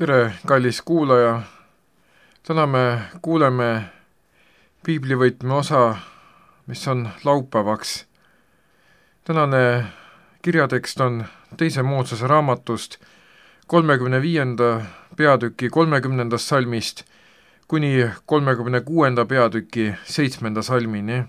Tere, kallis kuulaja! Täna me kuuleme piiblivõtme osa, mis on laupäevaks. Tänane kirjatekst on 2. Moosese raamatust 35. peatüki 30. salmist kuni 36. peatüki 7. salmini.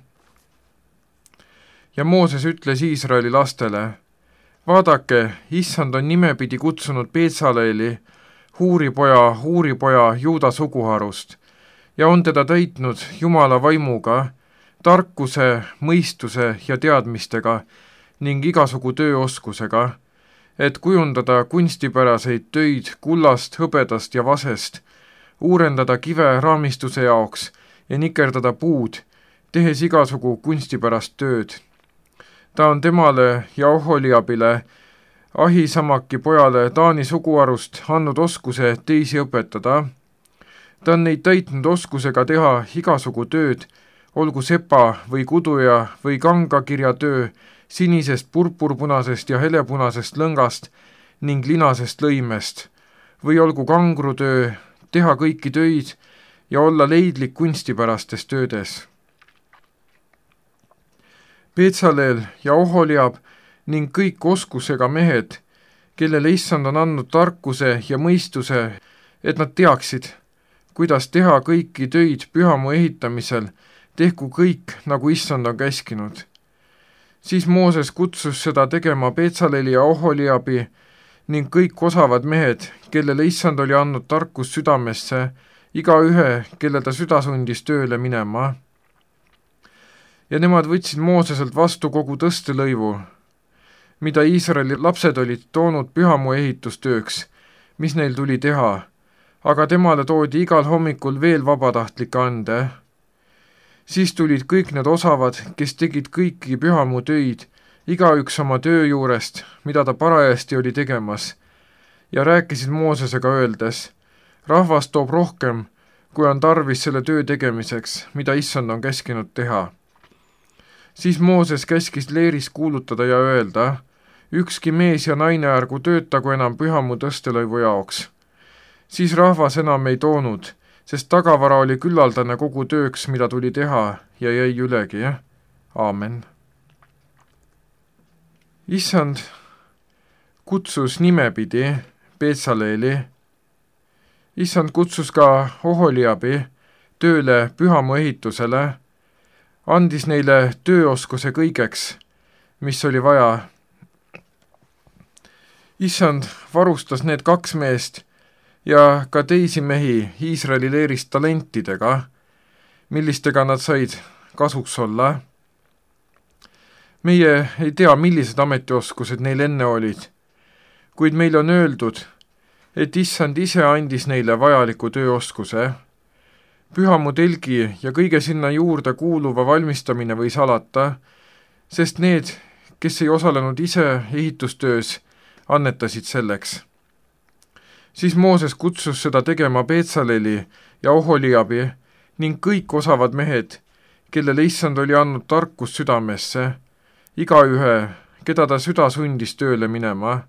Ja Mooses ütles Iisraeli lastele: vaadake, Issand on nimepidi kutsunud Beetsaleeli, Huuripoja Juuda suguharust, ja on teda täitnud Jumala vaimuga, tarkuse, mõistuse ja teadmistega ning igasugu tööoskusega, et kujundada kunstipäraseid töid kullast, hõbedast ja vasest, uurendada kive raamistuse jaoks ja nikerdada puud, tehes igasugu kunstipärast tööd. Ta on temale ja Oholiabile, Ahisamaki pojale Taani suguharust andnud oskuse teisi õpetada. Ta on neid täitnud oskusega teha igasugu tööd, olgu sepa või kuduja või kangakirja töö, sinisest, purpurpunasest ja helepunasest lõngast ning linasest lõimest, või olgu kangrutöö, teha kõiki töid ja olla leidlik kunstipärastes töödes. Beetsaleel ja Oholiab ning kõik oskusega mehed, kellele Issand on andnud tarkuse ja mõistuse, et nad teaksid, kuidas teha kõiki töid pühamu ehitamisel, tehku kõik, nagu Issand on käskinud. Siis Mooses kutsus seda tegema Beetsaleeli ja Oholiabi ning kõik osavad mehed, kellele Issand oli andnud tarkus südamesse, igaühe, kelle ta süda sundis tööle minema. Ja nemad võtsid Mooseselt vastu kogu tõstelõivu, mida Iisraeli lapsed olid toonud pühamu ehitustööks, mis neil tuli teha, aga temale toodi igal hommikul veel vabatahtlikke ande. Siis tulid kõik need osavad, kes tegid kõiki pühamu töid, igaüks oma töö juurest, mida ta parajasti oli tegemas, ja rääkisid Moosesega öeldes: rahvas toob rohkem, kui on tarvis selle töö tegemiseks, mida Issand on käskinud teha. Siis Mooses käskis leeris kuulutada ja öelda: ükski mees ja naine ärgu töötagu enam pühamu tõstelõivu jaoks. Siis rahvas enam ei toonud, sest tagavara oli küllaldane kogu tööks, mida tuli teha, ja jäi ülegi. Aamen. Issand kutsus nimepidi Beetsaleeli. Issand kutsus ka Oholiabi tööle pühamu ehitusele, andis neile tööoskuse kõigeks, mis oli vaja. Issand varustas need 2 meest ja ka teisi mehi Iisraeli leerist talentidega, millistega nad said kasuks olla. Meie ei tea, millised ametioskused neil enne olid, kuid meil on öeldud, et Issand ise andis neile vajaliku tööoskuse. Pühamu telgi ja kõige sinna juurde kuuluva valmistamine võis alata, sest need, kes ei osalenud ise ehitustöös, annetasid selleks. Siis Mooses kutsus seda tegema Beetsaleeli ja Oholiabi ning kõik osavad mehed, kellele Issand oli andnud tarkus südamesse, igaühe, keda ta süda sundis tööle minema.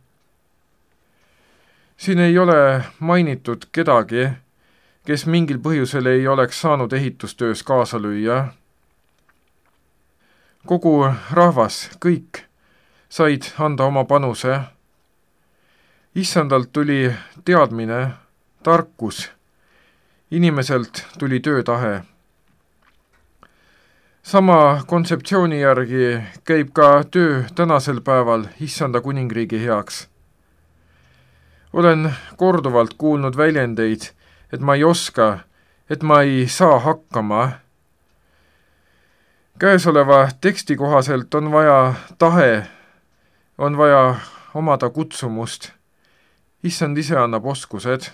Siin ei ole mainitud kedagi, kes mingil põhjusel ei oleks saanud ehitustöös kaasa lüüa. Kogu rahvas, kõik, said anda oma panuse. Issandalt tuli teadmine, tarkus, inimeselt tuli töötahe. Sama kontseptsiooni järgi käib ka töö tänasel päeval Issanda kuningriigi heaks. Olen korduvalt kuulnud väljendeid, et ma ei oska, et ma ei saa hakkama. Käesoleva teksti kohaselt on vaja tahe, on vaja omada kutsumust. Issand ise annab oskused.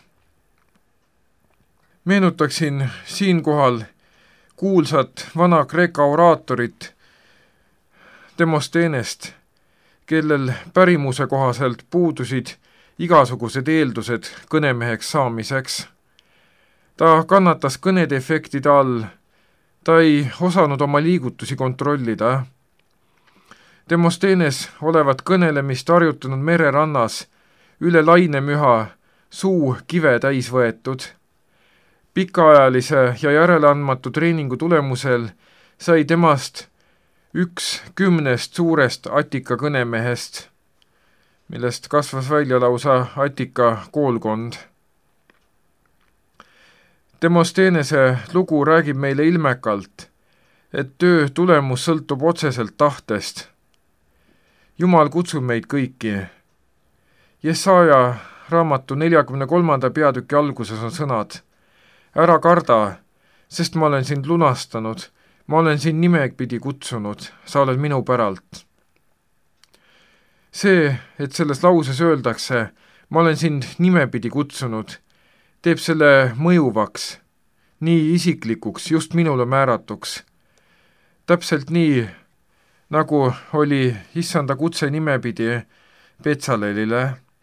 Meenutaksin siinkohal kuulsat vana Kreeka oraatorit Demosteenest, kellel pärimuse kohaselt puudusid igasugused eeldused kõnemeheks saamiseks. Ta kannatas kõnedefektide all, ta ei osanud oma liigutusi kontrollida. Demosteenes olevat kõnelemist harjutanud mererannas üle lainemüha suu kive täis võetud. Pikaajalise ja järeleandmatu treeningu tulemusel sai temast 10 suurest Attika kõnemehest, millest kasvas välja lausa Attika koolkond. Demosteenese lugu räägib meile ilmekalt, et töö tulemus sõltub otseselt tahtest. Jumal kutsub meid kõiki. Jesaja raamatu 43. peatüki alguses on sõnad: ära karda, sest ma olen sind lunastanud, ma olen sind nimepidi kutsunud, sa oled minu päralt. See, et selles lauses öeldakse, ma olen sind nimepidi kutsunud, teeb selle mõjuvaks, nii isiklikuks, just minule määratuks. Täpselt nii, nagu oli issanda kutse nimepidi Betsalelile.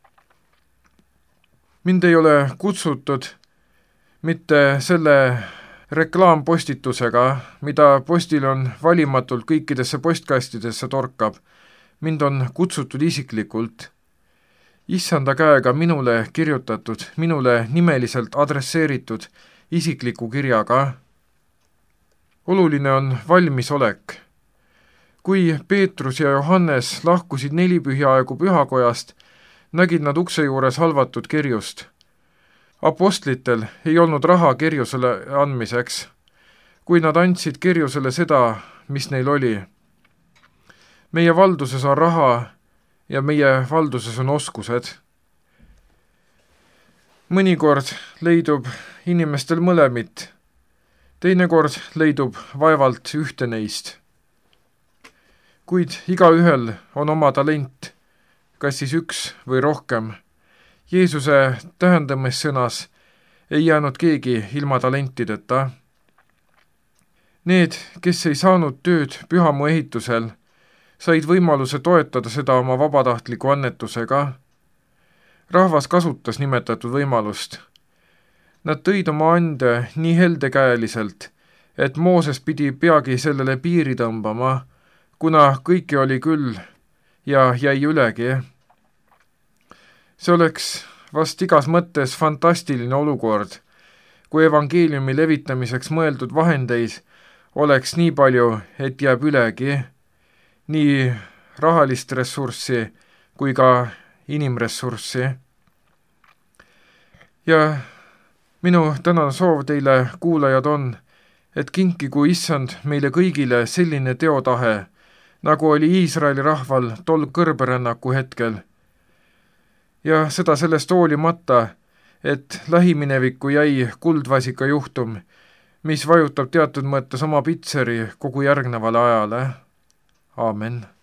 Mind ei ole kutsutud mitte selle reklaampostitusega, mida postil on valimatult kõikidesse postkastidesse torkab. Mind on kutsutud isiklikult. Issanda käega minule kirjutatud, minule nimeliselt adresseeritud isikliku kirjaga. Oluline on valmisolek. Kui Peetrus ja Johannes lahkusid 4 pühiaegu pühakojast, nägid nad ukse juures halvatud kerjust. Apostlitel ei olnud raha kerjusele andmiseks, kui nad andsid kerjusele seda, mis neil oli. Meie valduses on raha ja meie valduses on oskused. Mõnikord leidub inimestel mõlemit, teinekord leidub vaevalt ühte neist. Kuid igaühel on oma talent, kas siis üks või rohkem. Jeesuse tähendamissõnas ei jäänud keegi ilma talentideta. Need, kes ei saanud tööd pühamu ehitusel, said võimaluse toetada seda oma vabatahtliku annetusega. Rahvas kasutas nimetatud võimalust. Nad tõid oma ande nii heldekäeliselt, et Mooses pidi peagi sellele piiri tõmbama, kuna kõiki oli küll ja jäi ülegi. See oleks vast igas mõttes fantastiline olukord, kui evangeeliumi levitamiseks mõeldud vahendeid oleks nii palju, et jääb ülegi, nii rahalist ressurssi kui ka inimressurssi. Ja minu tänane soov teile, kuulajad, on, et kinkigu issand meile kõigile selline teotahe, nagu oli Iisraeli rahval tol kõrberännaku hetkel. Ja seda sellest hoolimata, et lähiminevikku jäi kuldvasika juhtum, mis vajutab teatud mõttes oma pitseri kogu järgnevale ajale. Aamen.